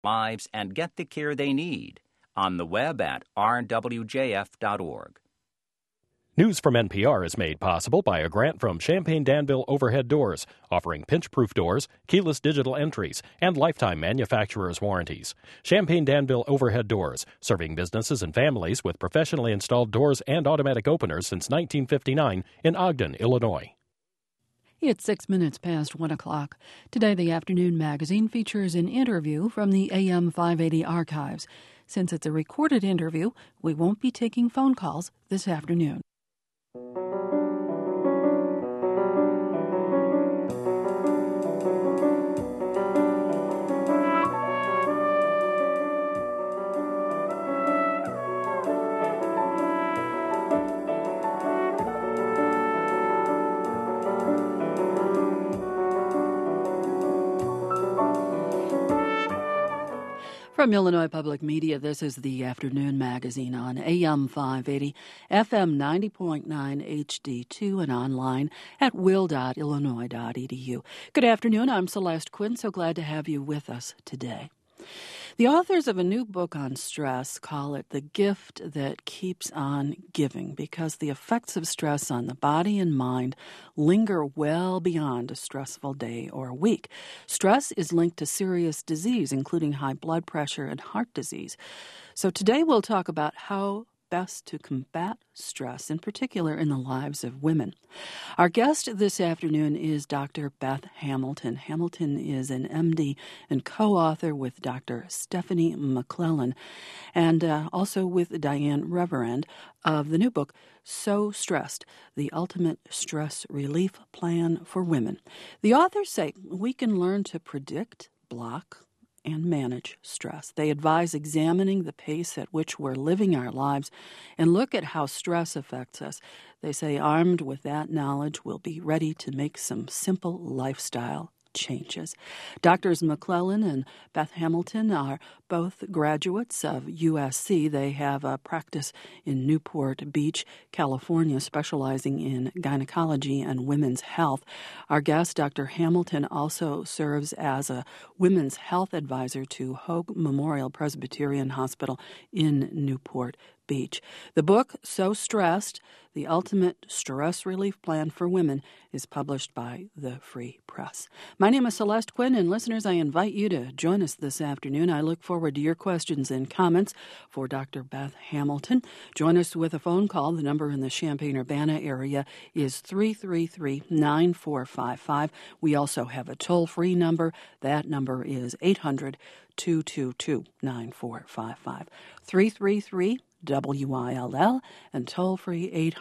lives and get the care they need. On the web at rwjf.org. News from NPR is made possible by a grant from Champaign-Danville Overhead Doors, offering pinch-proof doors, keyless digital entries, and lifetime manufacturer's warranties. Champaign-Danville Overhead Doors, serving businesses and families with professionally installed doors and automatic openers since 1959 in Ogden, Illinois. It's 6 minutes past 1 o'clock. Today, the Afternoon Magazine features an interview from the AM 580 archives. Since it's a recorded interview, we won't be taking phone calls this afternoon. From Illinois Public Media, this is the Afternoon Magazine on AM 580, FM 90.9 HD2, and online at will.illinois.edu. Good afternoon. I'm Celeste Quinn. So glad to have you with us today. The authors of a new book on stress call it the gift that keeps on giving, because the effects of stress on the body and mind linger well beyond a stressful day or week. Stress is linked to serious disease, including high blood pressure and heart disease. So today we'll talk about how best to combat stress, in particular in the lives of women. Our guest this afternoon is Dr. Beth Hamilton. Hamilton is an MD and co-author with Dr. Stephanie McClellan and also with Diane Reverend of the new book, So Stressed, The Ultimate Stress Relief Plan for Women. The authors say we can learn to predict, block, and manage stress. They advise examining the pace at which we're living our lives and look at how stress affects us. They say armed with that knowledge, we'll be ready to make some simple lifestyle changes. Doctors McClellan and Beth Hamilton are both graduates of USC. They have a practice in Newport Beach, California, specializing in gynecology and women's health. Our guest, Dr. Hamilton, also serves as a women's health advisor to Hoag Memorial Presbyterian Hospital in Newport Beach. The book, So Stressed, The Ultimate Stress Relief Plan for Women, is published by the Free Press. My name is Celeste Quinn, and listeners, I invite you to join us this afternoon. I look forward to your questions and comments for Dr. Beth Hamilton. Join us with a phone call. The number in the Champaign-Urbana area is 333-9455. We also have a toll-free number. That number is 800-222-9455. 333-WILL and toll-free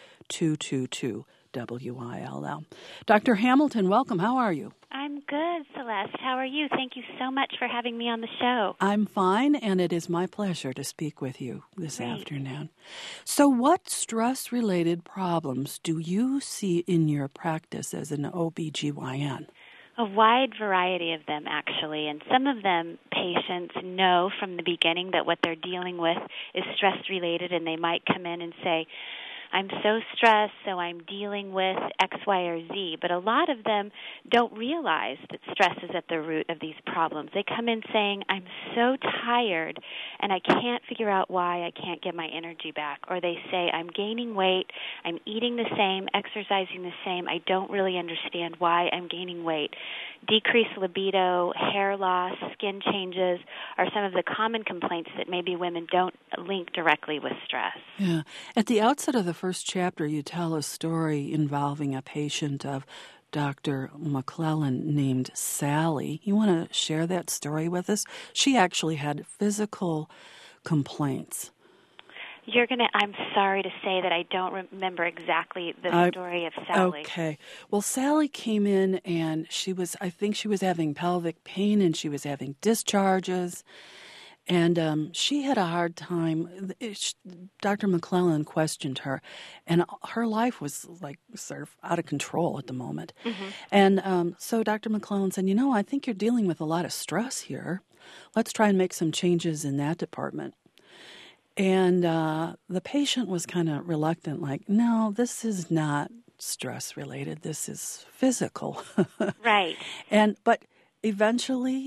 800-222-WILL. Dr. Hamilton, welcome. How are you? I'm good, Celeste. How are you? Thank you so much for having me on the show. I'm fine, and it is my pleasure to speak with you this afternoon. So what stress-related problems do you see in your practice as an OBGYN? A wide variety of them, actually, and some of them patients know from the beginning that what they're dealing with is stress-related, and they might come in and say, I'm so stressed, so I'm dealing with X, Y, or Z. But a lot of them don't realize that stress is at the root of these problems. They come in saying, I'm so tired, and I can't figure out why I can't get my energy back. Or they say, I'm gaining weight, I'm eating the same, exercising the same, I don't really understand why I'm gaining weight. Decreased libido, hair loss, skin changes are some of the common complaints that maybe women don't link directly with stress. Yeah. At the outset of the first chapter, you tell a story involving a patient of Dr. McClellan named Sally. You want to share that story with us? She actually had physical complaints. I'm sorry to say that I don't remember exactly the story of Sally. Okay. Well, Sally came in and I think she was having pelvic pain and she was having discharges. And she had a hard time. Dr. McClellan questioned her, and her life was like sort of out of control at the moment. Mm-hmm. And so Dr. McClellan said, I think you're dealing with a lot of stress here. Let's try and make some changes in that department. And the patient was kind of reluctant, like, no, this is not stress-related. This is physical. Right. But eventually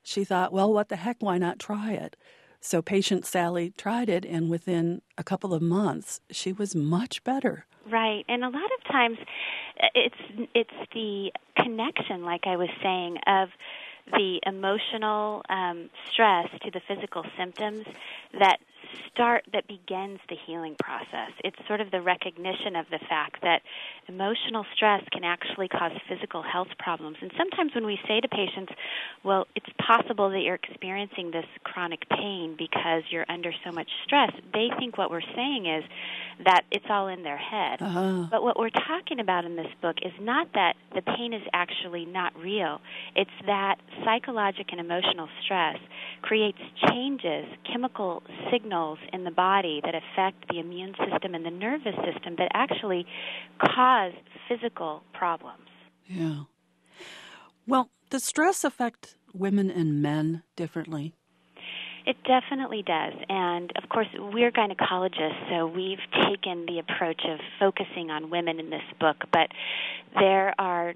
she thought, well, what the heck, why not try it? So patient Sally tried it, and within a couple of months, she was much better. Right, and a lot of times it's the connection, like I was saying, of the emotional stress to the physical symptoms that begins the healing process. It's sort of the recognition of the fact that emotional stress can actually cause physical health problems. And sometimes when we say to patients, well, it's possible that you're experiencing this chronic pain because you're under so much stress, they think what we're saying is that it's all in their head. Uh-huh. But what we're talking about in this book is not that the pain is actually not real. It's that psychological and emotional stress creates changes, chemical signals in the body that affect the immune system and the nervous system that actually cause physical problems. Yeah. Well, does stress affect women and men differently? It definitely does. And, of course, we're gynecologists, so we've taken the approach of focusing on women in this book. But there are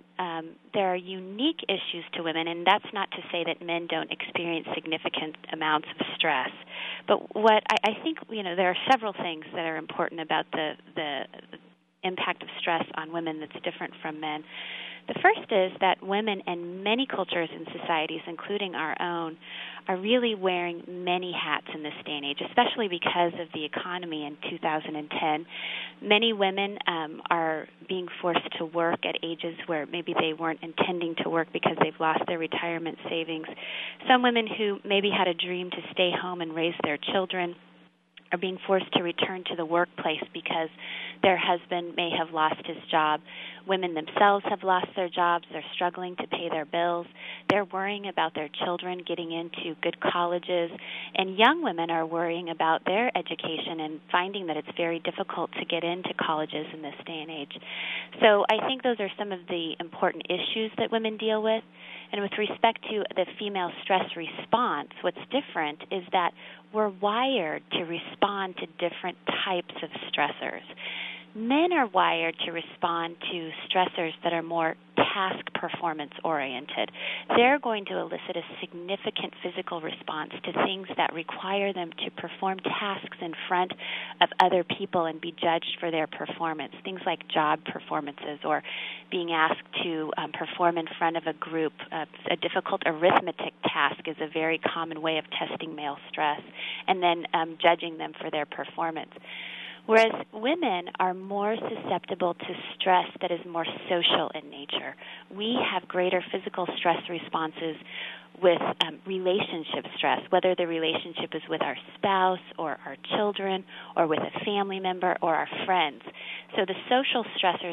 unique issues to women, and that's not to say that men don't experience significant amounts of stress. But what I think, there are several things that are important about the impact of stress on women that's different from men. The first is that women in many cultures and societies, including our own, are really wearing many hats in this day and age, especially because of the economy in 2010. Many women are being forced to work at ages where maybe they weren't intending to work because they've lost their retirement savings. Some women who maybe had a dream to stay home and raise their children are being forced to return to the workplace because their husband may have lost his job. Women themselves have lost their jobs. They're struggling to pay their bills. They're worrying about their children getting into good colleges. And young women are worrying about their education and finding that it's very difficult to get into colleges in this day and age. So I think those are some of the important issues that women deal with. And with respect to the female stress response, what's different is that we're wired to respond to different types of stressors. Men are wired to respond to stressors that are more task performance oriented. They're going to elicit a significant physical response to things that require them to perform tasks in front of other people and be judged for their performance. Things like job performances or being asked to perform in front of a group. A difficult arithmetic task is a very common way of testing male stress, and then judging them for their performance. Whereas women are more susceptible to stress that is more social in nature. We have greater physical stress responses with relationship stress, whether the relationship is with our spouse or our children or with a family member or our friends. So the social stressors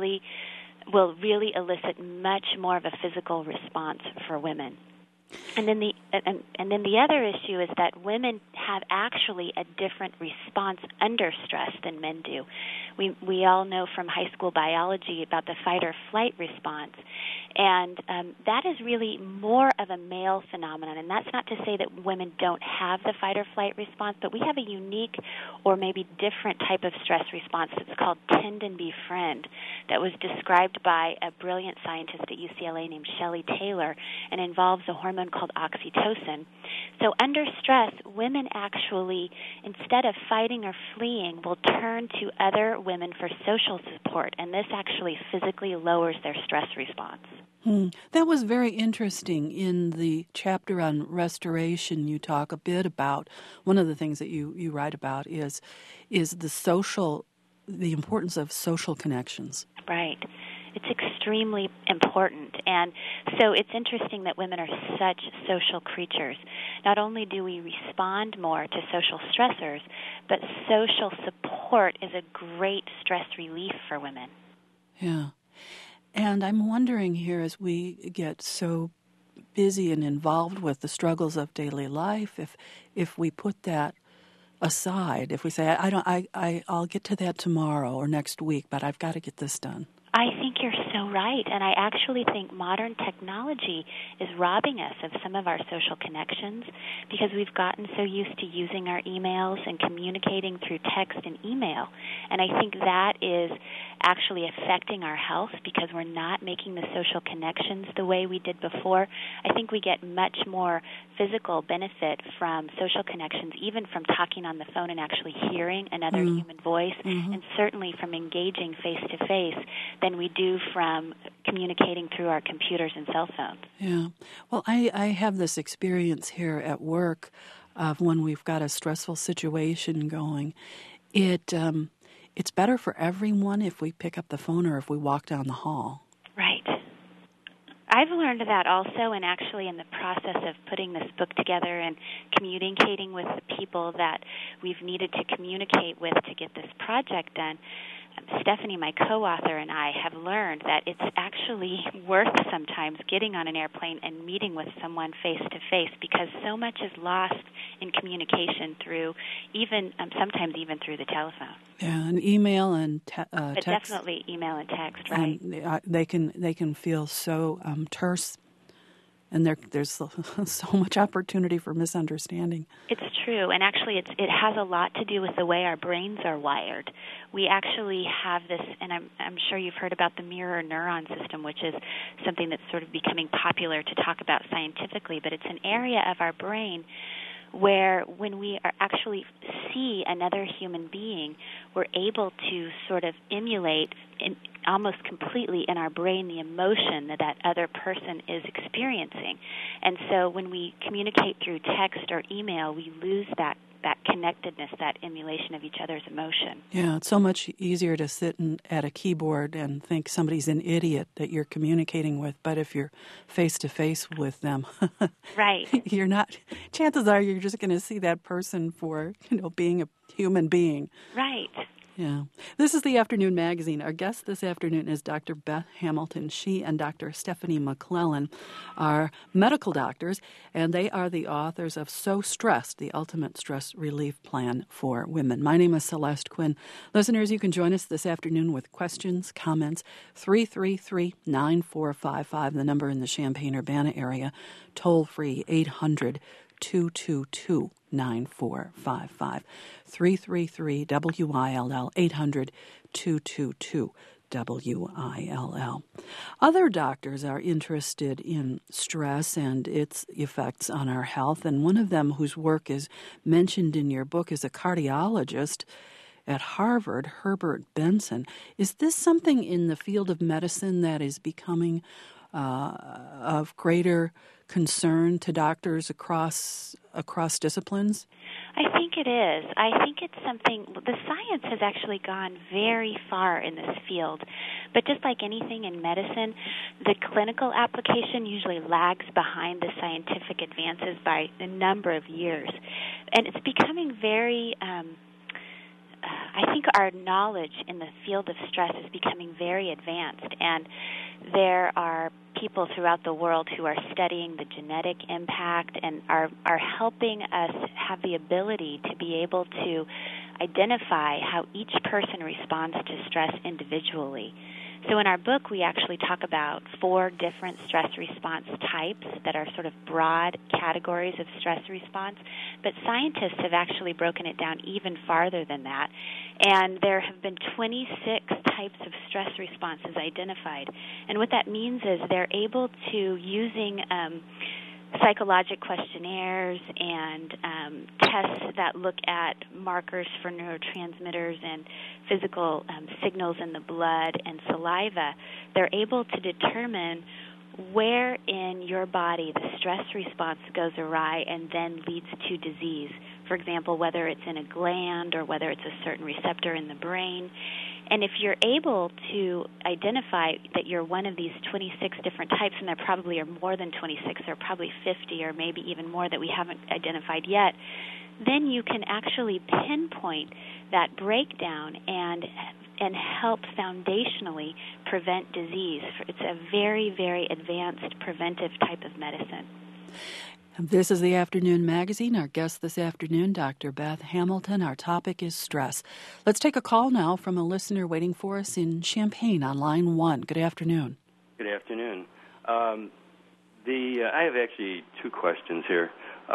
will really elicit much more of a physical response for women. And then the other issue is that women have actually a different response under stress than men do. We all know from high school biology about the fight or flight response, and that is really more of a male phenomenon. And that's not to say that women don't have the fight or flight response, but we have a unique or maybe different type of stress response that's called tend and befriend, that was described by a brilliant scientist at UCLA named Shelley Taylor, and involves a hormone called oxytocin. So under stress, women actually, instead of fighting or fleeing, will turn to other women for social support, and this actually physically lowers their stress response. That was very interesting. In the chapter on restoration, you talk a bit about, one of the things that you write about is the importance of social connections. Right. It's extremely important. And so it's interesting that women are such social creatures. Not only do we respond more to social stressors, but social support is a great stress relief for women. Yeah. And I'm wondering here, as we get so busy and involved with the struggles of daily life, if we put that aside, if we say, I'll get to that tomorrow or next week, but I've got to get this done. I think you're so so right. And I actually think modern technology is robbing us of some of our social connections because we've gotten so used to using our emails and communicating through text and email. And I think that is actually affecting our health because we're not making the social connections the way we did before. I think we get much more physical benefit from social connections, even from talking on the phone and actually hearing another human voice, and certainly from engaging face-to-face than we do from communicating through our computers and cell phones. Yeah. Well, I have this experience here at work of when we've got a stressful situation going. It's better for everyone if we pick up the phone or if we walk down the hall. Right. I've learned that also, and actually in the process of putting this book together and communicating with the people that we've needed to communicate with to get this project done, Stephanie, my co-author, and I have learned that it's actually worth sometimes getting on an airplane and meeting with someone face-to-face because so much is lost in communication through sometimes even through the telephone. Yeah, and email and text. Definitely email and text, right? And they can feel so terse, and there's so much opportunity for misunderstanding. It's true, and actually it has a lot to do with the way our brains are wired. We actually have this, and I'm sure you've heard about the mirror neuron system, which is something that's sort of becoming popular to talk about scientifically, but it's an area of our brain where when we actually see another human being, we're able to sort of emulate almost completely in our brain the emotion that other person is experiencing. And so when we communicate through text or email, we lose that connectedness, that emulation of each other's emotion. Yeah, it's so much easier to sit at a keyboard and think somebody's an idiot that you're communicating with, but if you're face-to-face with them, right, you're not. Chances are you're just going to see that person for, being a human being. Right. Yeah. This is the Afternoon Magazine. Our guest this afternoon is Dr. Beth Hamilton. She and Dr. Stephanie McClellan are medical doctors, and they are the authors of So Stressed, the Ultimate Stress Relief Plan for Women. My name is Celeste Quinn. Listeners, you can join us this afternoon with questions, comments, 333-9455, the number in the Champaign-Urbana area, toll-free 800-222-9455. 333-WILL, 800-222-WILL. Other doctors are interested in stress and its effects on our health, and one of them whose work is mentioned in your book is a cardiologist at Harvard, Herbert Benson. Is this something in the field of medicine that is becoming of greater concern to doctors across disciplines? I think it is. I think it's something, the science has actually gone very far in this field, but just like anything in medicine, the clinical application usually lags behind the scientific advances by a number of years. And it's becoming very, I think our knowledge in the field of stress is becoming very advanced, and there are people throughout the world who are studying the genetic impact and are helping us have the ability to be able to identify how each person responds to stress individually. So in our book, we actually talk about 4 different stress response types that are sort of broad categories of stress response, but scientists have actually broken it down even farther than that, and there have been 26 types of stress responses identified. And what that means is they're able to, using psychologic questionnaires and tests that look at markers for neurotransmitters and physical signals in the blood and saliva, they're able to determine where in your body the stress response goes awry and then leads to disease. For example, whether it's in a gland or whether it's a certain receptor in the brain. And if you're able to identify that you're one of these 26 different types, and there probably are more than 26, there are probably 50 or maybe even more that we haven't identified yet, then you can actually pinpoint that breakdown and help foundationally prevent disease. It's a very, very advanced preventive type of medicine. This is the Afternoon Magazine. Our guest this afternoon, Dr. Beth Hamilton. Our topic is stress. Let's take a call now from a listener waiting for us in Champaign on line 1. Good afternoon. Good afternoon. I have actually two questions here.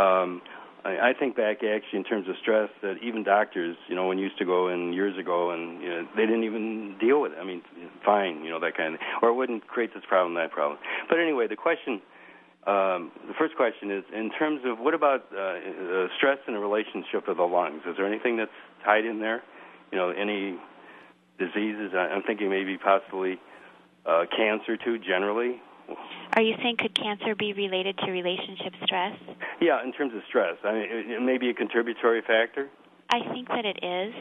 I think back actually in terms of stress that even doctors, when used to go in years ago and they didn't even deal with it. I mean, fine, that kind of thing. Or it wouldn't create this problem, that problem. But anyway, the first question is, in terms of what about stress in a relationship with the lungs? Is there anything that's tied in there? Any diseases? I'm thinking maybe possibly cancer too, generally. Are you saying could cancer be related to relationship stress? Yeah, in terms of stress. I mean, it may be a contributory factor. I think that it is.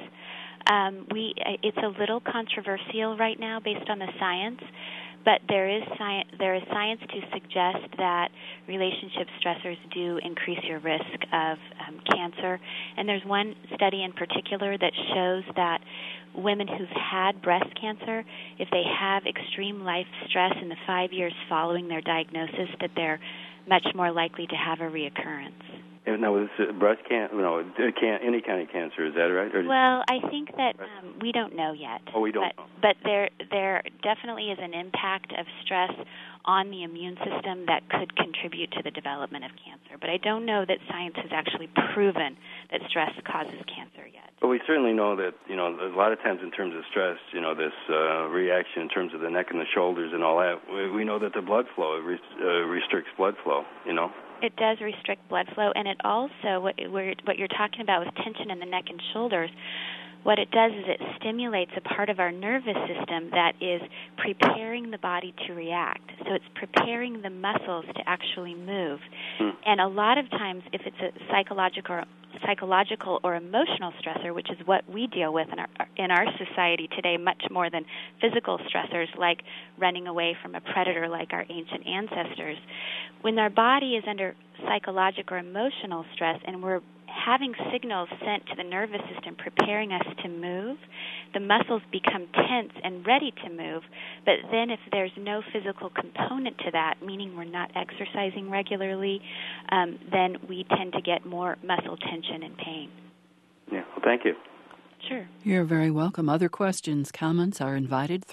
It's a little controversial right now based on the science, but there is science to suggest that relationship stressors do increase your risk of cancer. And there's one study in particular that shows that women who've had breast cancer, if they have extreme life stress in the 5 years following their diagnosis, that they're much more likely to have a reoccurrence. Now, is breast cancer? No, any kind of cancer. Is that right? Well, I think that we don't know yet. Oh, we don't know. But there definitely is an impact of stress on the immune system that could contribute to the development of cancer. But I don't know that science has actually proven that stress causes cancer yet. But we certainly know that, a lot of times in terms of stress, this reaction in terms of the neck and the shoulders and all that, we know that the blood flow restricts blood flow, It does restrict blood flow, and it also, what you're talking about with tension in the neck and shoulders, what it does is it stimulates a part of our nervous system that is preparing the body to react. So it's preparing the muscles to actually move. And a lot of times, if it's a psychological or emotional stressor, which is what we deal with in our society today much more than physical stressors like running away from a predator like our ancient ancestors, when our body is under psychological or emotional stress and we're having signals sent to the nervous system preparing us to move, the muscles become tense and ready to move. But then if there's no physical component to that, meaning we're not exercising regularly, then we tend to get more muscle tension and pain. Yeah, well, thank you. Sure. You're very welcome. Other questions, comments are invited.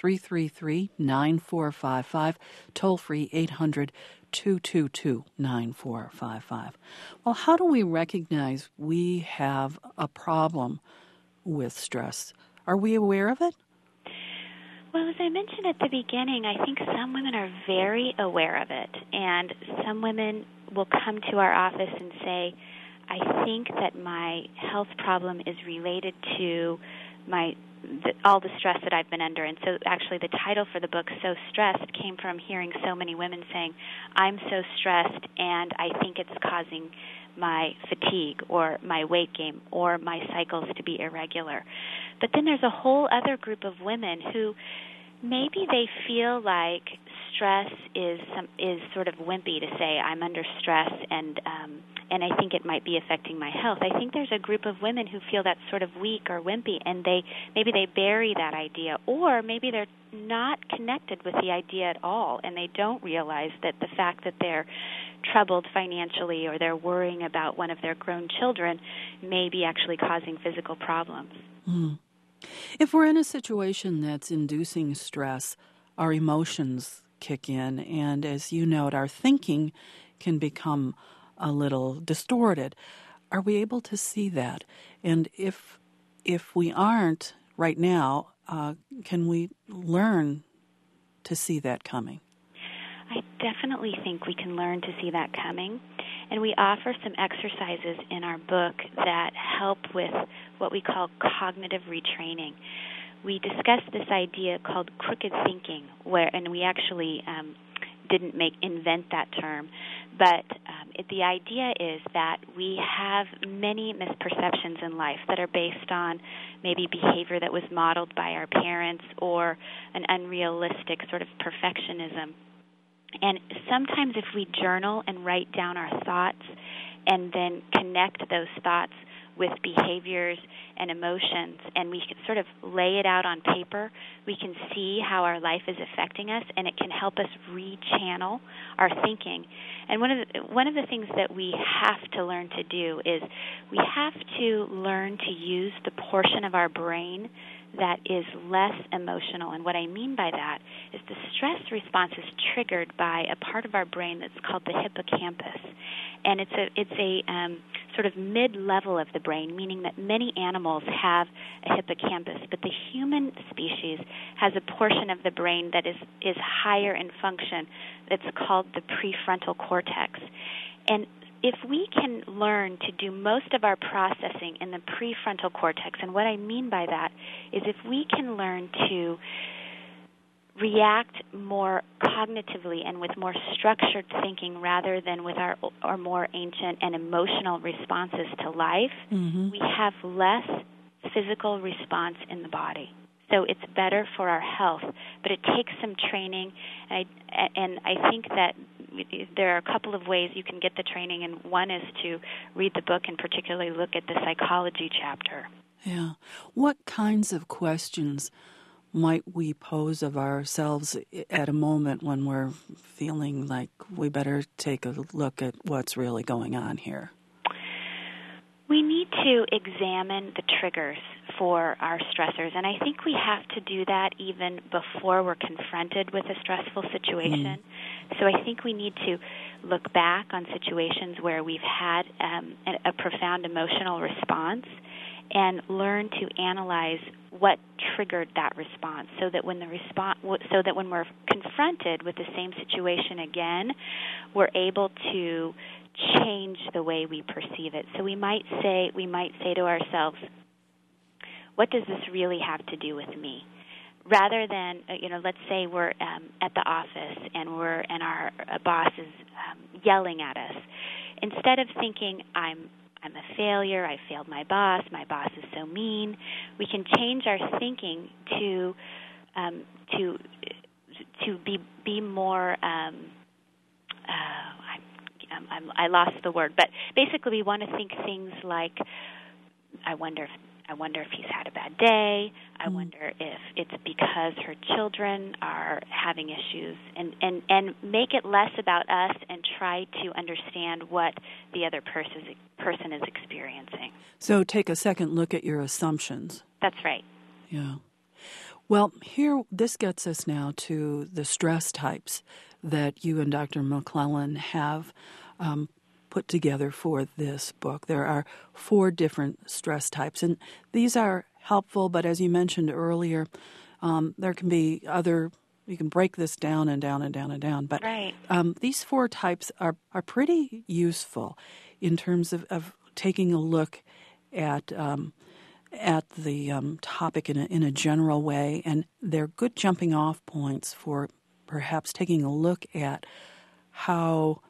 333-9455, toll-free 800-222-9455. Well, how do we recognize we have a problem with stress? Are we aware of it? Well, as I mentioned at the beginning, I think some women are very aware of it, and some women will come to our office and say, I think that my health problem is related to all the stress that I've been under. And so actually the title for the book, So Stressed, came from hearing so many women saying, I'm so stressed and I think it's causing my fatigue or my weight gain or my cycles to be irregular. But then there's a whole other group of women who maybe they feel like stress is sort of wimpy to say I'm under stress and I think it might be affecting my health. I think there's a group of women who feel that's sort of weak or wimpy, and maybe they bury that idea, or maybe they're not connected with the idea at all, and they don't realize that the fact that they're troubled financially or they're worrying about one of their grown children may be actually causing physical problems. If we're in a situation that's inducing stress, our emotions kick in, and as you note, our thinking can become a little distorted. Are we able to see that? And if we aren't right now, can we learn to see that coming? I definitely think we can learn to see that coming. And we offer some exercises in our book that help with what we call cognitive retraining. We discuss this idea called crooked thinking, and we actually didn't invent that term, but the idea is that we have many misperceptions in life that are based on maybe behavior that was modeled by our parents or an unrealistic sort of perfectionism. And sometimes if we journal and write down our thoughts and then connect those thoughts with behaviors and emotions, and we can sort of lay it out on paper, we can see how our life is affecting us, and it can help us rechannel our thinking. And one of the things that we have to learn to do is we have to learn to use the portion of our brain that is less emotional. And what I mean by that is the stress response is triggered by a part of our brain that's called the hippocampus. And it's a sort of mid-level of the brain, meaning that many animals have a hippocampus, but the human species has a portion of the brain that is higher in function. It's called the prefrontal cortex. And if we can learn to do most of our processing in the prefrontal cortex, and what I mean by that is if we can learn to react more cognitively and with more structured thinking rather than with our more ancient and emotional responses to life, we have less physical response in the body. So it's better for our health, but it takes some training, and I think that there are a couple of ways you can get the training, and one is to read the book and particularly look at the psychology chapter. Yeah. What kinds of questions might we pose of ourselves at a moment when we're feeling like we better take a look at what's really going on here? We need to examine the triggers for our stressors, and I think we have to do that even before we're confronted with a stressful situation. So I think we need to look back on situations where we've had a profound emotional response and learn to analyze what triggered that response, so that when we're confronted with the same situation again, we're able to change the way we perceive it. So we might say to ourselves, what does this really have to do with me? Rather than, let's say we're at the office and our boss is yelling at us. Instead of thinking, I'm a failure, I failed my boss is so mean, we can change our thinking to be more. I lost the word, but basically we want to think things like, I wonder if he's had a bad day. I wonder if it's because her children are having issues, and make it less about us and try to understand what the other person is experiencing. So take a second look at your assumptions. That's right. Yeah. Well, this gets us now to the stress types that you and Dr. McClellan have put together for this book. There are 4 different stress types, and these are helpful, but as you mentioned earlier, there can be you can break this down and down and down and down, but right. These 4 types are pretty useful in terms of taking a look at the topic in a general way, and they're good jumping off points for perhaps taking a look at how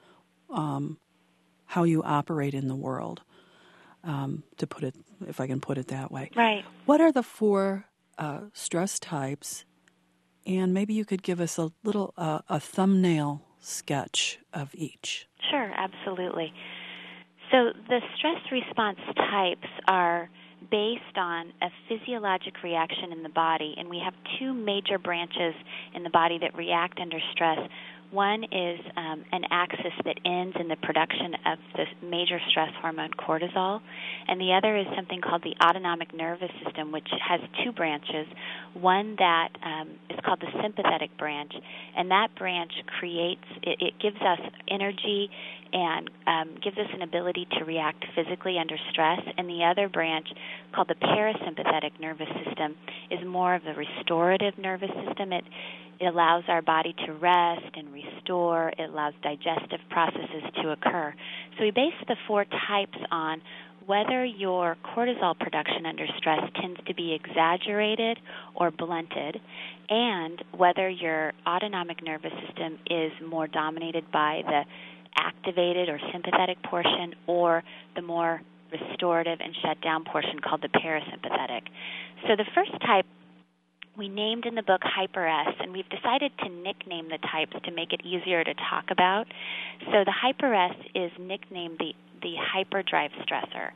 you operate in the world, to put it, if I can put it that way. Right. What are the 4 stress types? And maybe you could give us a little a thumbnail sketch of each. Sure, absolutely. So the stress response types are based on a physiologic reaction in the body, and we have 2 major branches in the body that react under stress. One is an axis that ends in the production of the major stress hormone cortisol, and the other is something called the autonomic nervous system, which has 2 branches. One that is called the sympathetic branch, and that branch it gives us energy and gives us an ability to react physically under stress, and the other branch, called the parasympathetic nervous system, is more of a restorative nervous system. It allows our body to rest and restore. It allows digestive processes to occur. So we base the 4 types on whether your cortisol production under stress tends to be exaggerated or blunted, and whether your autonomic nervous system is more dominated by the activated or sympathetic portion or the more restorative and shut down portion called the parasympathetic. So the first type we named in the book Hyper S, and we've decided to nickname the types to make it easier to talk about. So the Hyper S is nicknamed the hyperdrive stressor,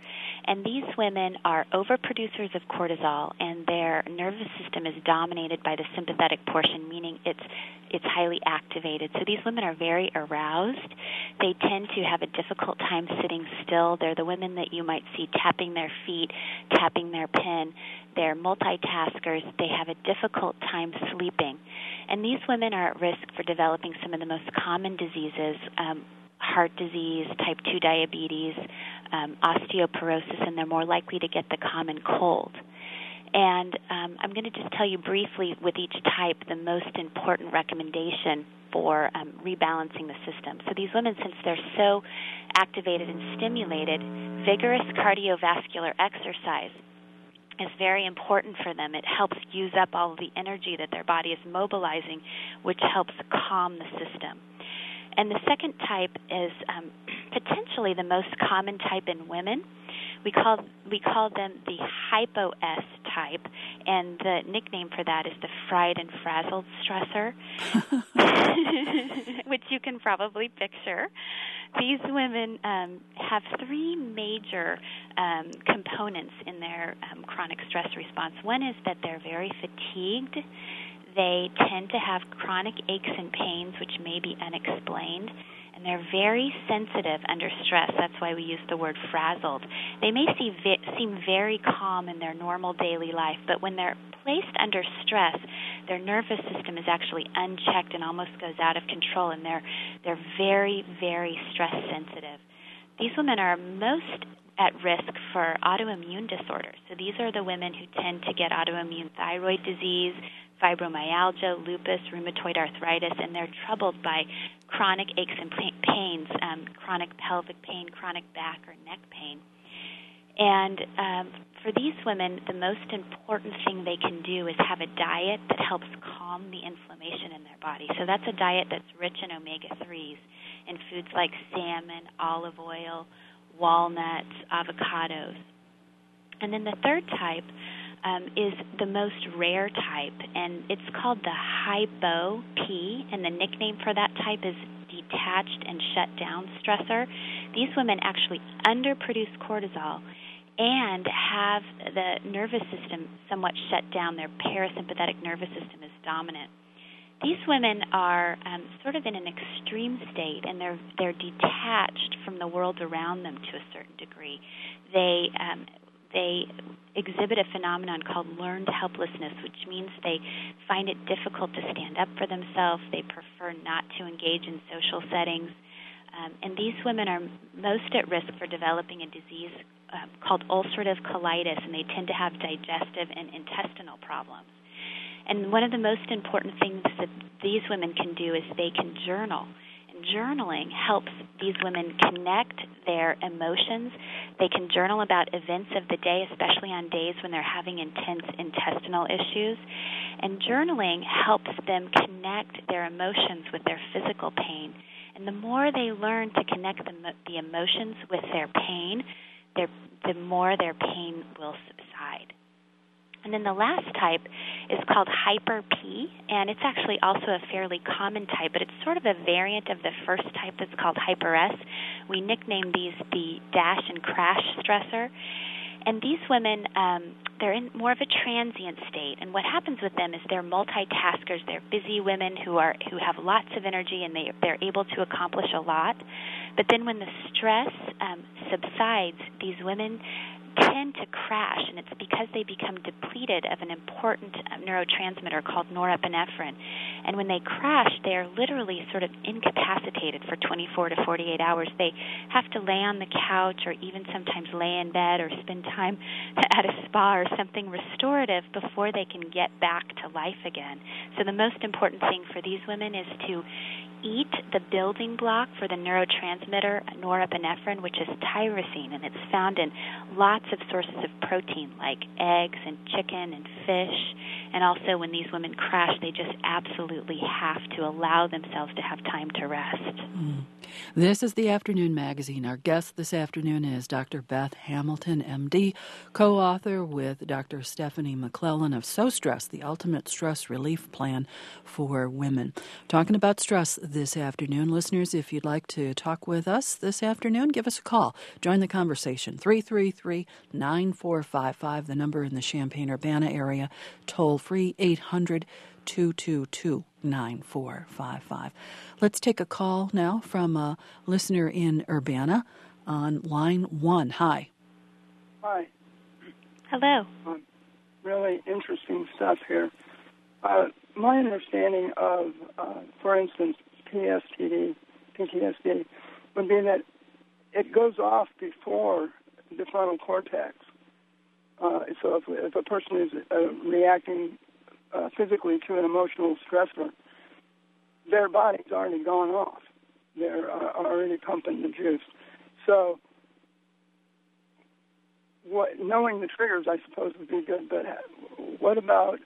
And these women are overproducers of cortisol, and their nervous system is dominated by the sympathetic portion, meaning it's highly activated. So these women are very aroused. They tend to have a difficult time sitting still. They're the women that you might see tapping their feet, tapping their pen. They're multitaskers. They have a difficult time sleeping. And these women are at risk for developing some of the most common diseases, heart disease, type 2 diabetes, osteoporosis, and they're more likely to get the common cold. And I'm going to just tell you briefly with each type the most important recommendation for rebalancing the system. So these women, since they're so activated and stimulated, vigorous cardiovascular exercise is very important for them. It helps use up all of the energy that their body is mobilizing, which helps calm the system. And the second type is potentially the most common type in women. We call them the hypo-S type, and the nickname for that is the fried and frazzled stressor, which you can probably picture. These women have three major components in their chronic stress response. One is that they're very fatigued. They tend to have chronic aches and pains, which may be unexplained, and they're very sensitive under stress. That's why we use the word frazzled. They may seem very calm in their normal daily life, but when they're placed under stress, their nervous system is actually unchecked and almost goes out of control, and they're very, very stress sensitive. These women are most at risk for autoimmune disorders. So these are the women who tend to get autoimmune thyroid disease, fibromyalgia, lupus, rheumatoid arthritis, and they're troubled by chronic aches and pains, chronic pelvic pain, chronic back or neck pain. And for these women, the most important thing they can do is have a diet that helps calm the inflammation in their body. So that's a diet that's rich in omega-3s in foods like salmon, olive oil, walnuts, avocados. And then the third type is the most rare type, and it's called the hypo-P, and the nickname for that type is detached and shut down stressor. These women actually underproduce cortisol and have the nervous system somewhat shut down. Their parasympathetic nervous system is dominant. These women are sort of in an extreme state, and they're detached from the world around them to a certain degree. They exhibit a phenomenon called learned helplessness, which means they find it difficult to stand up for themselves. They prefer not to engage in social settings. And these women are most at risk for developing a disease called ulcerative colitis, and they tend to have digestive and intestinal problems. And one of the most important things that these women can do is they can journal. And journaling helps these women connect their emotions. They can journal about events of the day, especially on days when they're having intense intestinal issues. And journaling helps them connect their emotions with their physical pain. And the more they learn to connect the emotions with their pain, the more their pain will subside. And then the last type is called hyper-P, and it's actually also a fairly common type, but it's sort of a variant of the first type that's called hyper-S. We nickname these the dash and crash stressor. And these women, they're in more of a transient state. And what happens with them is they're multitaskers. They're busy women who have lots of energy, and they're able to accomplish a lot. But then when the stress subsides, these women tend to crash, and it's because they become depleted of an important neurotransmitter called norepinephrine. And when they crash, they are literally sort of incapacitated for 24 to 48 hours. They have to lay on the couch or even sometimes lay in bed or spend time at a spa or something restorative before they can get back to life again. So the most important thing for these women is to eat the building block for the neurotransmitter norepinephrine, which is tyrosine, and it's found in lots of sources of protein like eggs and chicken and fish. And also when these women crash, they just absolutely absolutely have to allow themselves to have time to rest. This is the Afternoon Magazine. Our guest this afternoon is Dr. Beth Hamilton, MD, co-author with Dr. Stephanie McClellan of So Stress, the Ultimate Stress Relief Plan for Women. Talking about stress this afternoon. Listeners, if you'd like to talk with us this afternoon, give us a call. Join the conversation. 333-9455, the number in the Champaign-Urbana area. Toll free 800-222-9455. Let's take a call now from a listener in Urbana on line 1. Hi. Hi. Hello. Really interesting stuff here. My understanding of, for instance, PTSD would be that it goes off before the frontal cortex. So if a person is reacting physically to an emotional stressor, their body's already gone off. They're already pumping the juice. So knowing the triggers, I suppose, would be good. But what about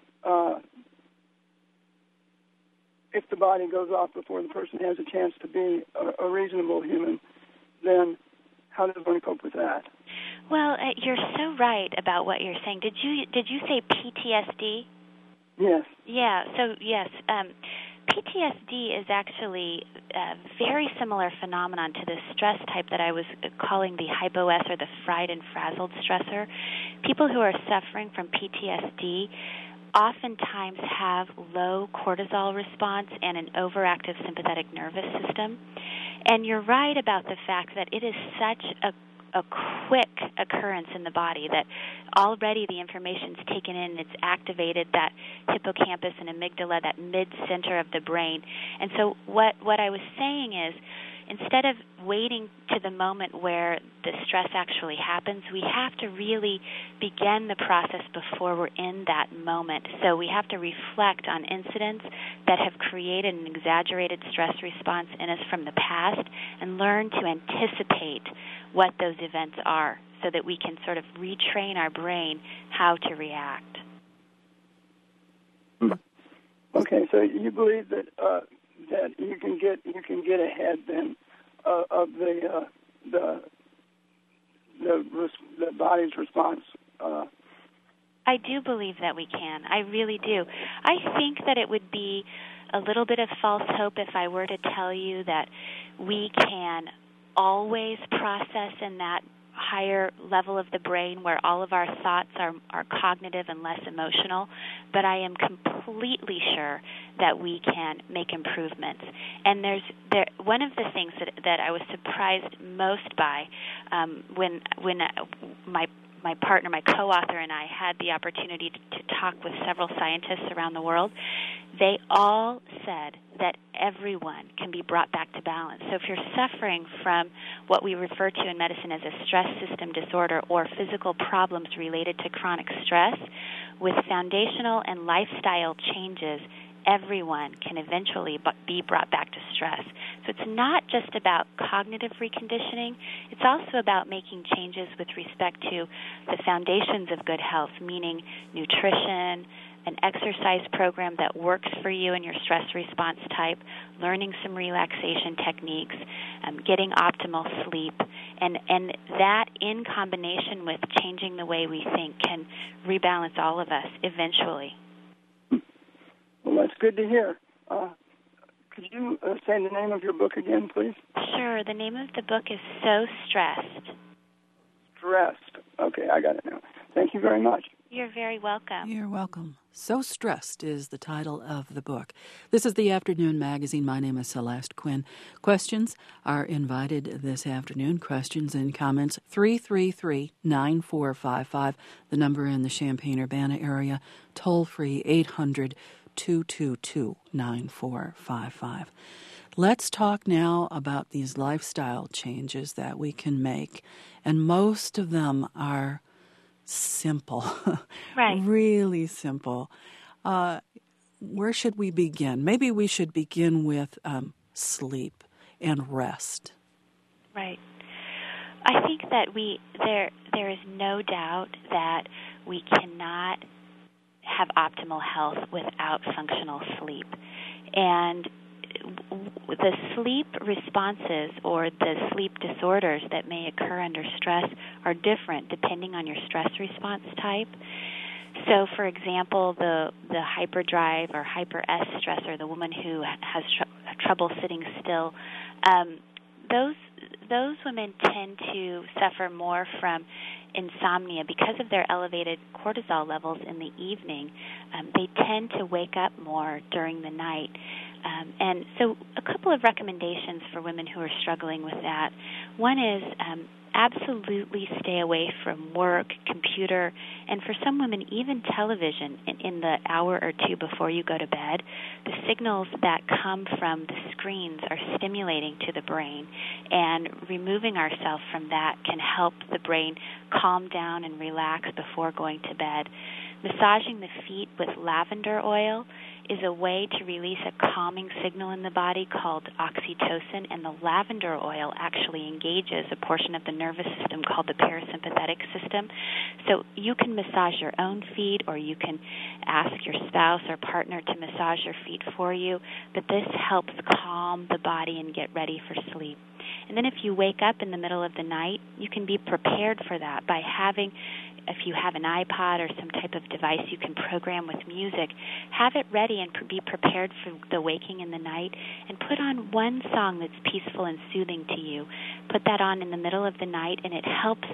if the body goes off before the person has a chance to be a reasonable human? Then how does one cope with that? Well, you're so right about what you're saying. Did you say PTSD? Yes. Yeah. So yes. PTSD is actually a very similar phenomenon to the stress type that I was calling the hypo-S or the fried and frazzled stressor. People who are suffering from PTSD oftentimes have low cortisol response and an overactive sympathetic nervous system. And you're right about the fact that it is such a quick occurrence in the body that already the information's taken in, it's activated that hippocampus and amygdala, that mid-center of the brain. And so what I was saying is, instead of waiting to the moment where the stress actually happens, we have to really begin the process before we're in that moment. So we have to reflect on incidents that have created an exaggerated stress response in us from the past and learn to anticipate what those events are so that we can sort of retrain our brain how to react. Okay, so you believe that that you can get ahead then of the body's response. I do believe that we can. I really do. I think that it would be a little bit of false hope if I were to tell you that we can always process in that higher level of the brain where all of our thoughts are cognitive and less emotional, but I am completely sure that we can make improvements. And one of the things that I was surprised most by when my partner, my co-author, and I had the opportunity to talk with several scientists around the world, they all said that everyone can be brought back to balance. So if you're suffering from what we refer to in medicine as a stress system disorder or physical problems related to chronic stress, with foundational and lifestyle changes, everyone can eventually be brought back to stress. So it's not just about cognitive reconditioning. It's also about making changes with respect to the foundations of good health, meaning nutrition, an exercise program that works for you and your stress response type, learning some relaxation techniques, getting optimal sleep, and that in combination with changing the way we think can rebalance all of us eventually. Well, that's good to hear. Could you say the name of your book again, please? Sure. The name of the book is So Stressed. Stressed. Okay, I got it now. Thank you very much. You're very welcome. You're welcome. So Stressed is the title of the book. This is the Afternoon Magazine. My name is Celeste Quinn. Questions are invited this afternoon. Questions and comments, 333-9455, the number in the Champaign-Urbana area, toll-free 800-222-9455. Let's talk now about these lifestyle changes that we can make, and most of them are simple, right? Really simple. Where should we begin? Maybe we should begin with sleep and rest. Right. I think that there is no doubt that we cannot have optimal health without functional sleep. And the sleep responses or the sleep disorders that may occur under stress are different depending on your stress response type. So, for example, the hyperdrive or hyper-S stressor, the woman who has trouble sitting still, those women tend to suffer more from insomnia because of their elevated cortisol levels in the evening. They tend to wake up more during the night. And so a couple of recommendations for women who are struggling with that. One is absolutely stay away from work, computer, and for some women, even television in the hour or two before you go to bed. The signals that come from the screens are stimulating to the brain, and removing ourselves from that can help the brain calm down and relax before going to bed. Massaging the feet with lavender oil is a way to release a calming signal in the body called oxytocin, and the lavender oil actually engages a portion of the nervous system called the parasympathetic system. So you can massage your own feet, or you can ask your spouse or partner to massage your feet for you, but this helps calm the body and get ready for sleep. And then if you wake up in the middle of the night, you can be prepared for that by having, if you have an iPod or some type of device you can program with music, have it ready and be prepared for the waking in the night, and put on one song that's peaceful and soothing to you. Put that on in the middle of the night, and it helps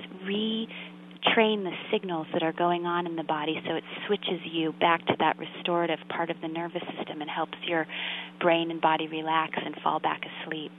retrain the signals that are going on in the body, so it switches you back to that restorative part of the nervous system and helps your brain and body relax and fall back asleep.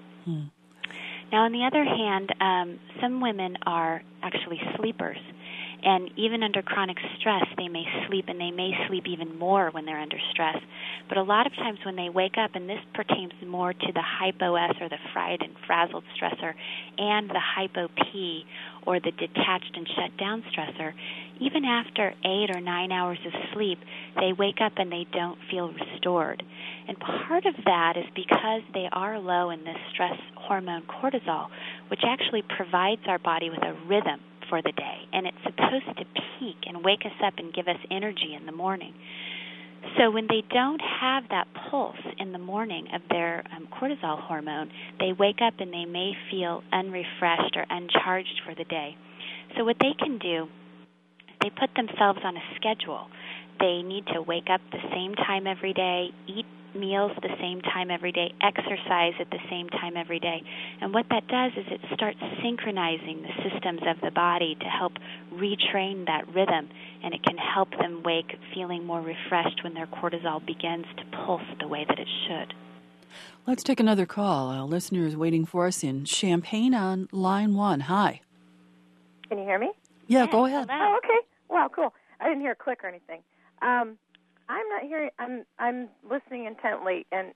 Now, on the other hand, some women are actually sleepers. And even under chronic stress, they may sleep, and they may sleep even more when they're under stress. But a lot of times when they wake up, and this pertains more to the hypo-S or the fried and frazzled stressor, and the hypo-P or the detached and shut down stressor, even after 8 or 9 hours of sleep, they wake up and they don't feel restored. And part of that is because they are low in this stress hormone cortisol, which actually provides our body with a rhythm for the day, and it's supposed to peak and wake us up and give us energy in the morning. So when they don't have that pulse in the morning of their cortisol hormone, they wake up and they may feel unrefreshed or uncharged for the day. So what they can do is they put themselves on a schedule. They need to wake up the same time every day, eat meals the same time every day, exercise at the same time every day. And what that does is it starts synchronizing the systems of the body to help retrain that rhythm, and it can help them wake feeling more refreshed when their cortisol begins to pulse the way that it should. Let's take another call. A listener is waiting for us in Champaign on line 1. Hi. Can you hear me? Yeah, go ahead. Oh, okay. Wow, cool. I didn't hear a click or anything. I'm not hearing. I'm listening intently, and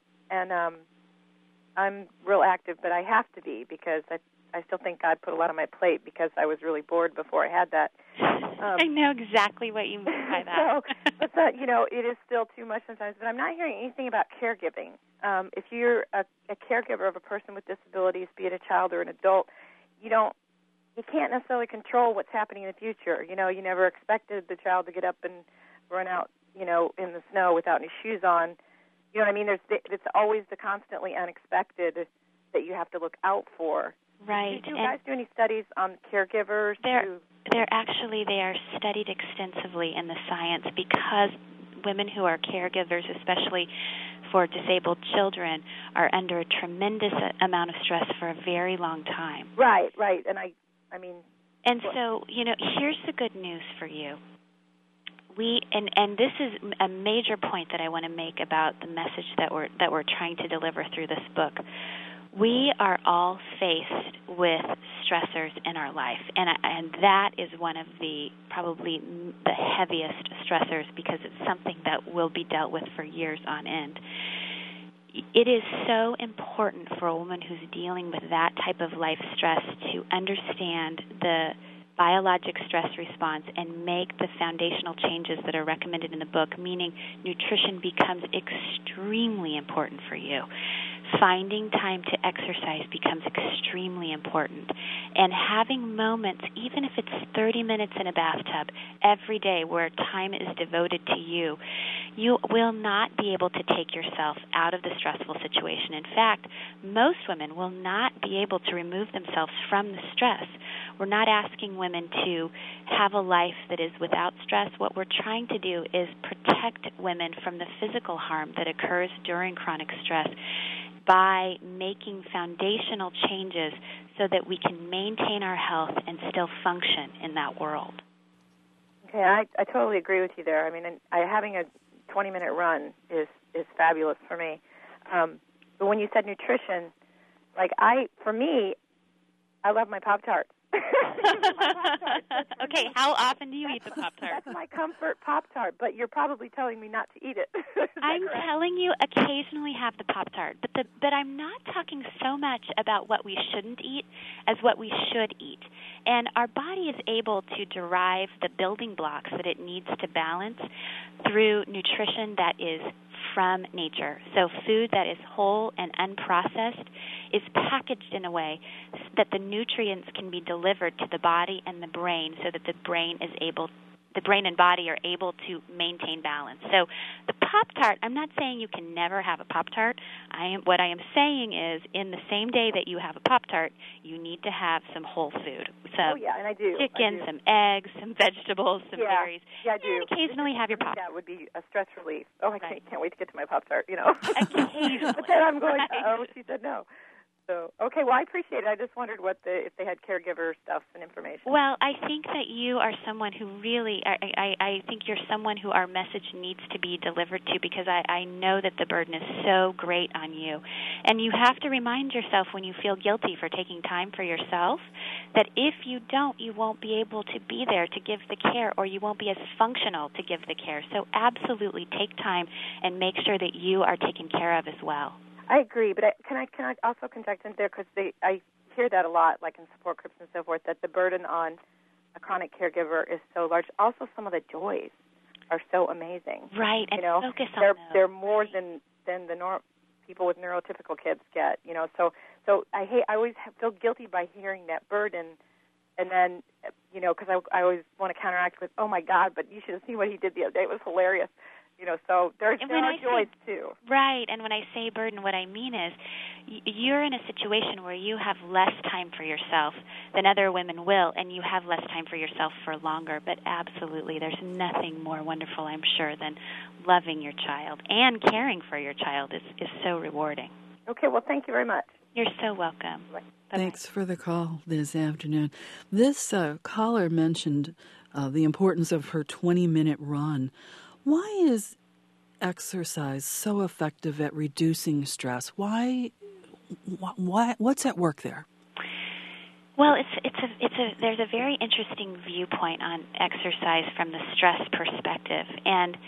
I'm real active, but I have to be because I still think God put a lot on my plate because I was really bored before I had that. I know exactly what you mean by that. So, it is still too much sometimes. But I'm not hearing anything about caregiving. If you're a caregiver of a person with disabilities, be it a child or an adult, you can't necessarily control what's happening in the future. You never expected the child to get up and run out, in the snow without any shoes on. You know what I mean? It's always the constantly unexpected that you have to look out for. Right. Do you guys do any studies on caregivers? They are studied extensively in the science because women who are caregivers, especially for disabled children, are under a tremendous amount of stress for a very long time. Right. And I mean... And so, here's the good news for you. And this is a major point that I want to make about the message that we're trying to deliver through this book. We are all faced with stressors in our life, and that is one of probably the heaviest stressors because it's something that will be dealt with for years on end. It is so important for a woman who's dealing with that type of life stress to understand the biologic stress response and make the foundational changes that are recommended in the book, meaning nutrition becomes extremely important for you. finding time to exercise becomes extremely important. And having moments, even if it's 30 minutes in a bathtub every day where time is devoted to you, you will not be able to take yourself out of the stressful situation. In fact, most women will not be able to remove themselves from the stress. We're not asking women to have a life that is without stress. What we're trying to do is protect women from the physical harm that occurs during chronic stress by making foundational changes so that we can maintain our health and still function in that world. Okay, I totally agree with you there. I mean, having a 20-minute run is fabulous for me. But when you said nutrition, for me, I love my Pop-Tarts. Okay, how often do you eat the Pop-Tart? That's my comfort Pop-Tart, but you're probably telling me not to eat it. I'm telling you, occasionally have the Pop-Tart, but I'm not talking so much about what we shouldn't eat as what we should eat. And our body is able to derive the building blocks that it needs to balance through nutrition that is from nature. So food that is whole and unprocessed is packaged in a way that the nutrients can be delivered to the body and the brain so that the brain and body are able to maintain balance. So the Pop-Tart, I'm not saying you can never have a Pop-Tart. What I am saying is in the same day that you have a Pop-Tart, you need to have some whole food. So and I do. Chicken, some eggs, some vegetables, some berries. Yeah, I do. And occasionally have your Pop-Tart. That would be a stress relief. Oh, I can't wait to get to my Pop-Tart, Occasionally. But then I'm going, right. She said no. So, okay, well, I appreciate it. I just wondered if they had caregiver stuff and information. Well, I think that you are someone who really, I think you're someone who our message needs to be delivered to because I know that the burden is so great on you. And you have to remind yourself when you feel guilty for taking time for yourself that if you don't, you won't be able to be there to give the care or you won't be as functional to give the care. So absolutely take time and make sure that you are taken care of as well. I agree, but can I also conject in there because I hear that a lot, like in support groups and so forth, that the burden on a chronic caregiver is so large. Also, some of the joys are so amazing. Right, and focus on those. They're more than the people with neurotypical kids get. So I always feel guilty by hearing that burden, and then because I always want to counteract with, oh my God, but you should have seen what he did the other day. It was hilarious. So there are joys too. Right, and when I say burden, what I mean is you're in a situation where you have less time for yourself than other women will, and you have less time for yourself for longer. But absolutely, there's nothing more wonderful, I'm sure, than loving your child and caring for your child is so rewarding. Okay, well, thank you very much. You're so welcome. Bye-bye. Thanks for the call this afternoon. This caller mentioned the importance of her 20-minute run. Why is exercise so effective at reducing stress? Why? What's at work there? Well, there's a very interesting viewpoint on exercise from the stress perspective, and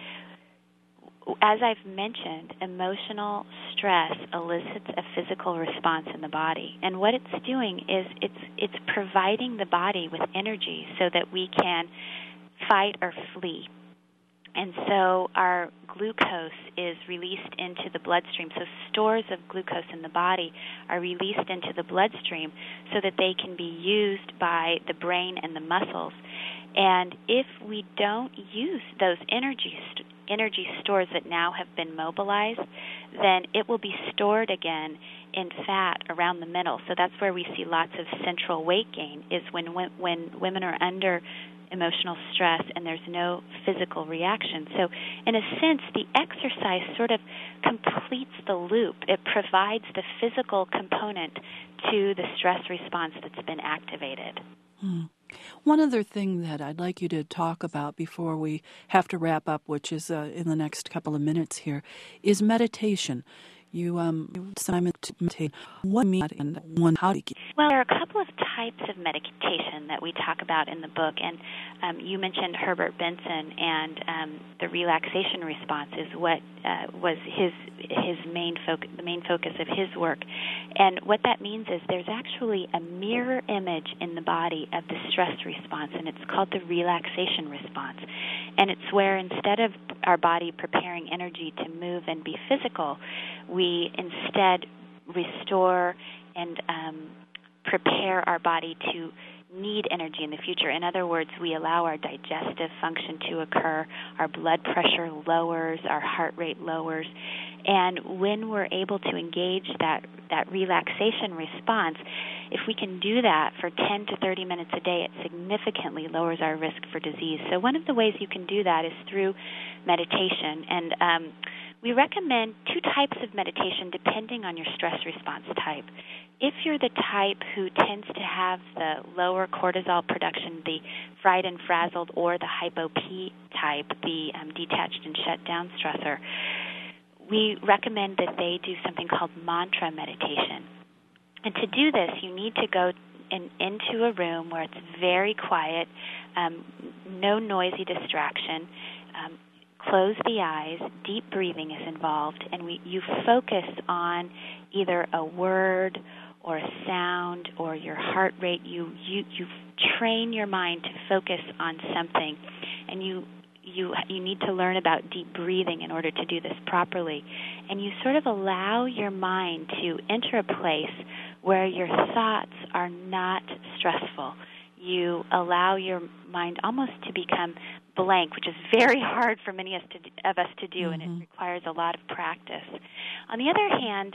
as I've mentioned, emotional stress elicits a physical response in the body, and what it's doing is it's providing the body with energy so that we can fight or flee. And so our glucose is released into the bloodstream. So stores of glucose in the body are released into the bloodstream so that they can be used by the brain and the muscles. And if we don't use those energy stores that now have been mobilized, then it will be stored again in fat around the middle. So that's where we see lots of central weight gain, is when women are under emotional stress and there's no physical reaction. So in a sense, the exercise sort of completes the loop. It provides the physical component to the stress response that's been activated. One other thing that I'd like you to talk about before we have to wrap up, which is in the next couple of minutes here, is meditation. You meditate. What mean and one how to get? Well, there are a couple of types of meditation that we talk about in the book, and you mentioned Herbert Benson, and the relaxation response is what was his main focus, the main focus of his work. And what that means is there's actually a mirror image in the body of the stress response, and it's called the relaxation response. And it's where instead of our body preparing energy to move and be physical, we instead restore and prepare our body to need energy in the future. In other words, we allow our digestive function to occur, our blood pressure lowers, our heart rate lowers, and when we're able to engage that relaxation response, if we can do that for 10 to 30 minutes a day, it significantly lowers our risk for disease. So one of the ways you can do that is through meditation, and we recommend two types of meditation depending on your stress response type. If you're the type who tends to have the lower cortisol production, the fried and frazzled, or the hypo-P type, the detached and shut down stressor, we recommend that they do something called mantra meditation. And to do this, you need to go into a room where it's very quiet, no noisy distraction, close the eyes, deep breathing is involved, and you focus on either a word or a sound or your heart rate. You train your mind to focus on something, and you need to learn about deep breathing in order to do this properly. And you sort of allow your mind to enter a place where your thoughts are not stressful. You allow your mind almost to become blank, which is very hard for many of us to do, and it requires a lot of practice. On the other hand,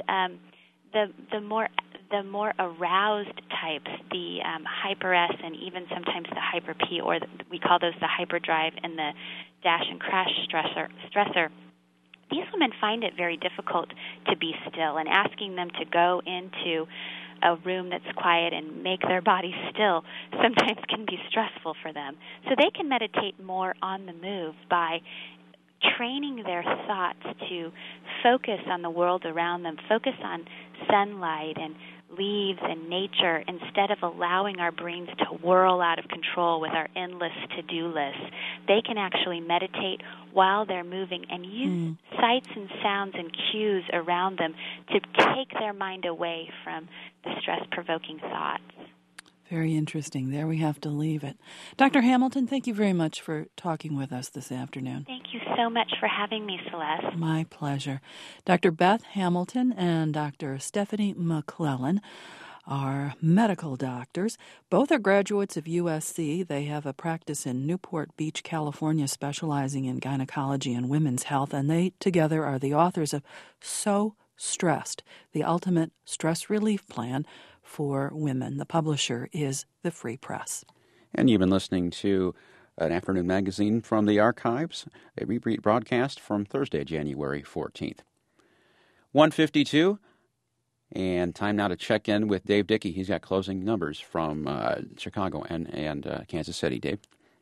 the more aroused types, the hyper S and even sometimes the hyper P, or we call those the hyperdrive and the dash and crash stressor, these women find it very difficult to be still, and asking them to go into a room that's quiet and make their body still sometimes can be stressful for them. So they can meditate more on the move by training their thoughts to focus on the world around them, focus on sunlight and leaves and nature, instead of allowing our brains to whirl out of control with our endless to-do lists. They can actually meditate while they're moving and use sights and sounds and cues around them to take their mind away from the stress-provoking thoughts. Very interesting. There we have to leave it. Dr. Hamilton, thank you very much for talking with us this afternoon. Thank you so much for having me, Celeste. My pleasure. Dr. Beth Hamilton and Dr. Stephanie McClellan are medical doctors. Both are graduates of USC. They have a practice in Newport Beach, California, specializing in gynecology and women's health, and they together are the authors of So Stressed, the ultimate stress relief plan for women. The publisher is the Free Press. And you've been listening to an afternoon magazine from the archives, a repeat broadcast from Thursday, January 14th. 1:52, and time now to check in with Dave Dickey. He's got closing numbers from Chicago and Kansas City. Dave?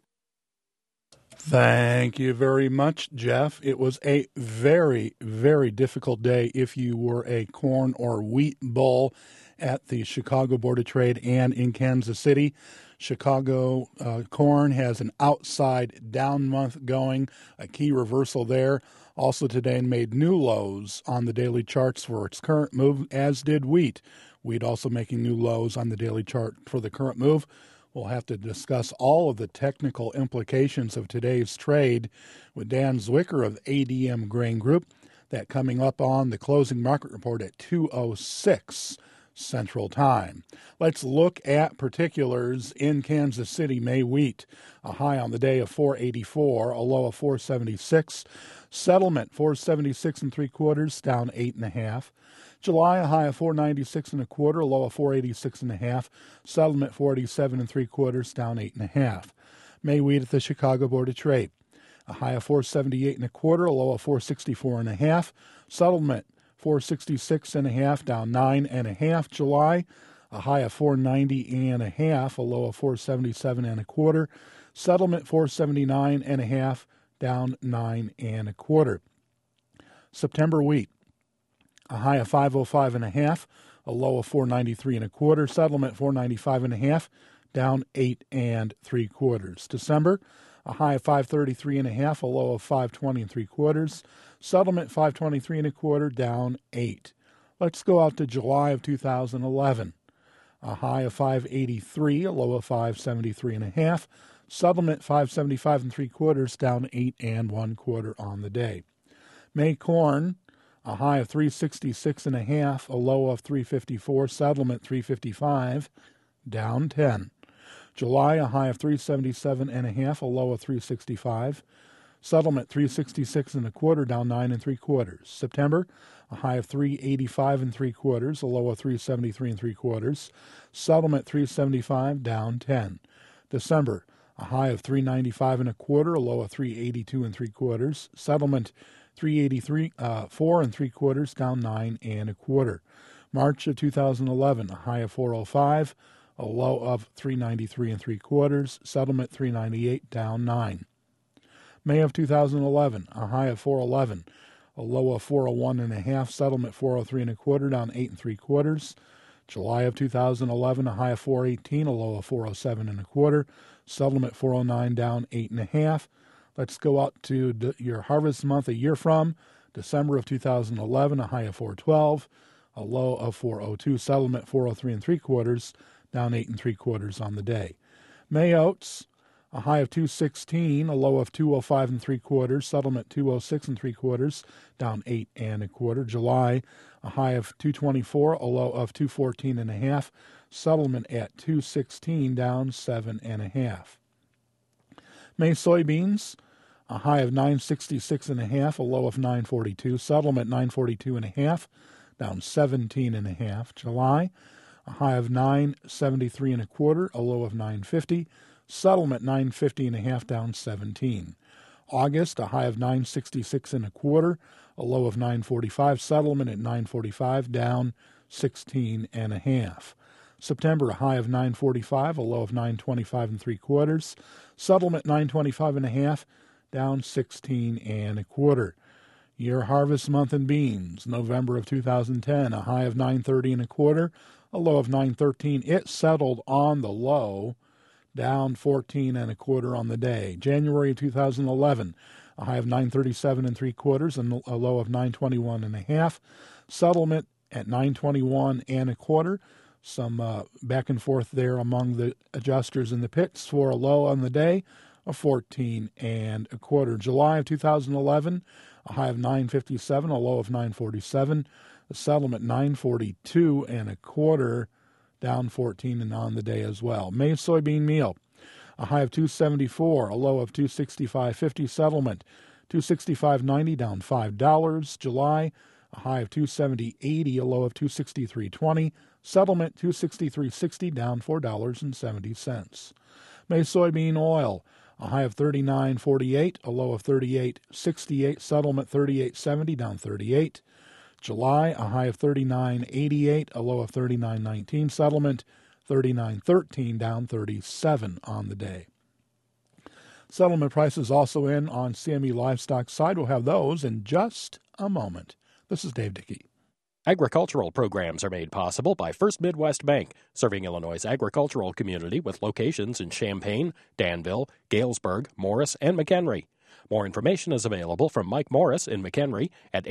Thank you very much, Jeff. It was a very, very difficult day if you were a corn or wheat bull at the Chicago Board of Trade and in Kansas City. Chicago corn has an outside down month going, a key reversal there. Also today made new lows on the daily charts for its current move, as did wheat. Wheat also making new lows on the daily chart for the current move. We'll have to discuss all of the technical implications of today's trade with Dan Zwicker of ADM Grain Group. That coming up on the closing market report at 2:06 Central Time. Let's look at particulars in Kansas City. May wheat, a high on the day of 484, a low of 476. Settlement 476 3/4, down 8.5. July, a high of 496 1/4, a low of 486 1/2. Settlement 487 3/4, down 8.5. May wheat at the Chicago Board of Trade, a high of 478 1/4, a low of 464 1/2. Settlement 466 1/2, down 9.5. July, a high of 490 1/2, a low of 477 1/4. Settlement 479 1/2, down 9 1/4. September wheat, a high of 505 1/2, a low of 493 1/4. Settlement 495 1/2, down 8 3/4. December, a high of 533 1/2, a low of 520 3/4. Settlement 523 1/4, down 8. Let's go out to July of 2011. A high of 583, a low of 573 1/2. Settlement 575 3/4, down 8 1/4 on the day. May corn, a high of 366.5, a low of 354, settlement 355, down 10. July, a high of 377.5, a low of 365, settlement 366.25, down 9.75. September, a high of 385.75, a low of 373.75, settlement 375, down 10. December, a high of 395.25, a low of 382.75, settlement 383.475, down 9.25. March of 2011, a high of 405, a low of 393.75, settlement 398, down 9. May of 2011, a high of 411, a low of 401.5, settlement 403.25, down 8.75. July of 2011, a high of 418, a low of 407.25, settlement 409, down 8.5. Let's go out to your harvest month a year from December of 2011, a high of 412, a low of 402, settlement 403.75, down 8.75 on the day. May oats, a high of 216, a low of 205.75, settlement 206.75, down 8.25. July, a high of 224, a low of 214.5, settlement at 216, down 7.5. May soybeans, a high of 966.5, a low of 942, settlement 942.5, down 17.5. July, a high of 973.25, a low of 950, settlement 950.5, down 17. August, a high of 966.25, a low of 945, settlement at 945, down 16.5. September, a high of 945, a low of 925.75, settlement 925.5, down 16.25. Year harvest month in beans, November of 2010, a high of 930.25, a low of 913. It settled on the low, down 14.25 on the day. January 2011, a high of 937.75 and a low of 921.5. Settlement at 921.25. Some back and forth there among the adjusters in the pits for a low on the day of 14.25. July of 2011, a high of 957, a low of 947. The settlement 942.25. Down 14 and on the day as well. May soybean meal, a high of 274, a low of 265.50, settlement 265.90, down $5. July, a high of 270.80, a low of 263.20, settlement 263.60, down $4.70. May soybean oil, a high of 39.48, a low of 38.68, settlement 38.70, down 38. July, a high of 39.88, a low of 39.19, settlement 39.13, down 37 on the day. Settlement prices also in on CME livestock side. We'll have those in just a moment. This is Dave Dickey. Agricultural programs are made possible by First Midwest Bank, serving Illinois' agricultural community with locations in Champaign, Danville, Galesburg, Morris, and McHenry. More information is available from Mike Morris in McHenry at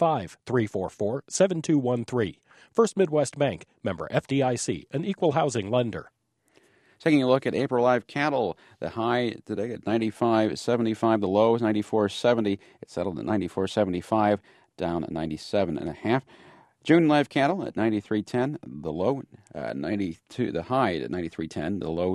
815-344-7213. First Midwest Bank, member FDIC, an equal housing lender. Taking a look at April live cattle, the high today at 95.75, the low is 94.70. It settled at 94.75, down at 97.5. June live cattle at 93.10, the low 92, the high at 93.10, the low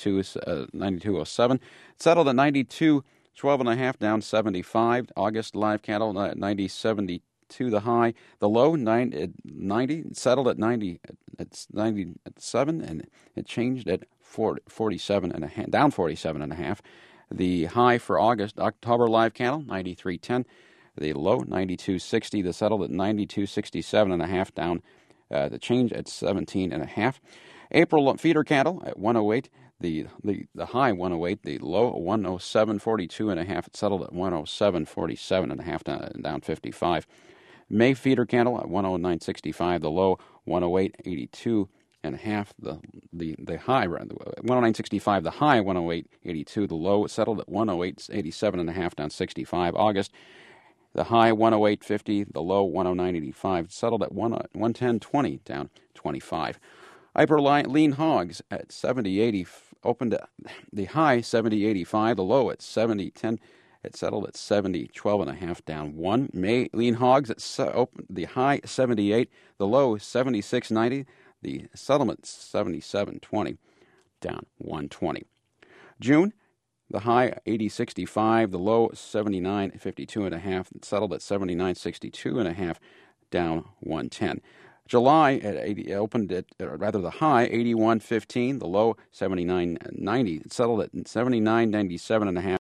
92.07. Settled at 92.12.5, down 75. August live cattle at 90.72, the high, the low 90, settled at 90. It's 97, and it changed at 47.5, down 47.5. The high for October live cattle 93.10. The low 92.60. The settled at 92.67.5, down the change at 17.5. April feeder cattle at 108. The high 108. The low 107.42.5. It settled at 107.47.5, down 55. May feeder cattle at 109.65. The low 108.82.5. The high 109.65. The high 108.82. The low settled at 108.87.5, down 65. August. The high 108.50, the low 109.85, settled at 110.20, down 25. Upper lean hogs at 70.80, opened at the high 70.85, the low at 70.10, It settled at 70.12.5, down 1. May lean hogs opened the high 78, the low 76.90, the settlement 77.20, down 1.20. June, the high 80.65, the low 79.52.5, settled at 79.62.5, down 1.10. July opened at the high 81.15, the low 79.90. It settled at 79.97.5.